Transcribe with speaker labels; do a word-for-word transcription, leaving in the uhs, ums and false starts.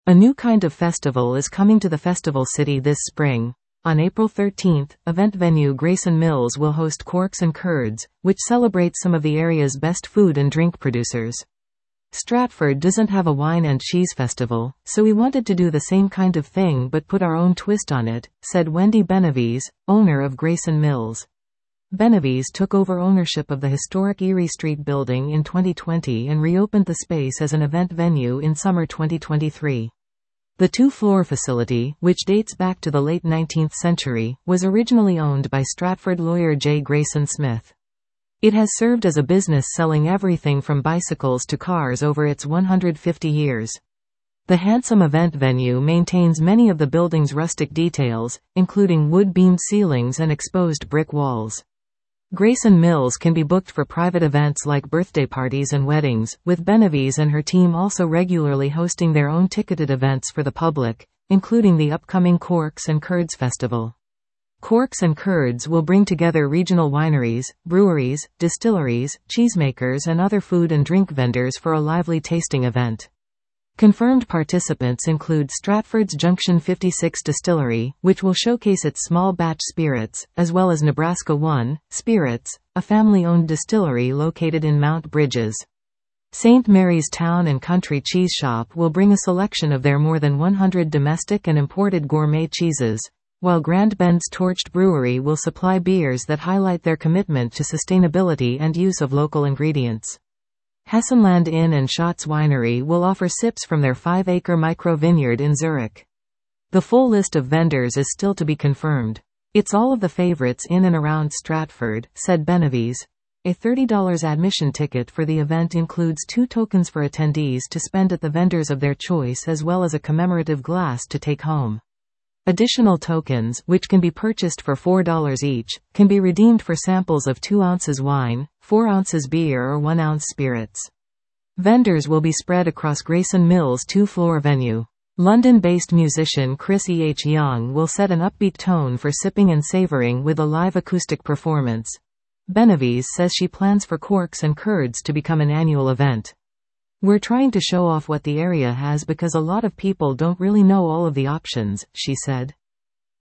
Speaker 1: A new kind of festival is coming to the festival city this spring. On April thirteenth, event venue Grayson Mills will host Corks and Curds, which celebrates some of the area's best food and drink producers. Stratford doesn't have a wine and cheese festival, so we wanted to do the same kind of thing but put our own twist on it, said Wendy Benavides, owner of Grayson Mills. Benavides took over ownership of the historic Erie Street building in twenty twenty and reopened the space as an event venue in summer twenty twenty-three. The two-floor facility, which dates back to the late nineteenth century, was originally owned by Stratford lawyer J. Grayson Smith. It has served as a business selling everything from bicycles to cars over its one hundred fifty years. The handsome event venue maintains many of the building's rustic details, including wood-beamed ceilings and exposed brick walls. Grayson Mills can be booked for private events like birthday parties and weddings, with Benavides and her team also regularly hosting their own ticketed events for the public, including the upcoming Corks and Curds Festival. Corks and Curds will bring together regional wineries, breweries, distilleries, cheesemakers and other food and drink vendors for a lively tasting event. Confirmed participants include Stratford's Junction fifty-six Distillery, which will showcase its small-batch spirits, as well as Nebraska One Spirits, a family-owned distillery located in Mount Bridges. Saint Mary's Town and Country Cheese Shop will bring a selection of their more than one hundred domestic and imported gourmet cheeses, while Grand Bend's Torched Brewery will supply beers that highlight their commitment to sustainability and use of local ingredients. Hessenland Inn and Schatz Winery will offer sips from their five-acre micro-vineyard in Zurich. The full list of vendors is still to be confirmed. It's all of the favorites in and around Stratford, said Benavides. A thirty dollars admission ticket for the event includes two tokens for attendees to spend at the vendors of their choice as well as a commemorative glass to take home. Additional tokens, which can be purchased for four dollars each, can be redeemed for samples of two ounces wine, four ounces beer or one ounce spirits. Vendors will be spread across Grayson Mills' two-floor venue. London-based musician Chris E H. Young will set an upbeat tone for sipping and savoring with a live acoustic performance. Benavides says she plans for Corks and Curds to become an annual event. We're trying to show off what the area has because a lot of people don't really know all of the options, she said.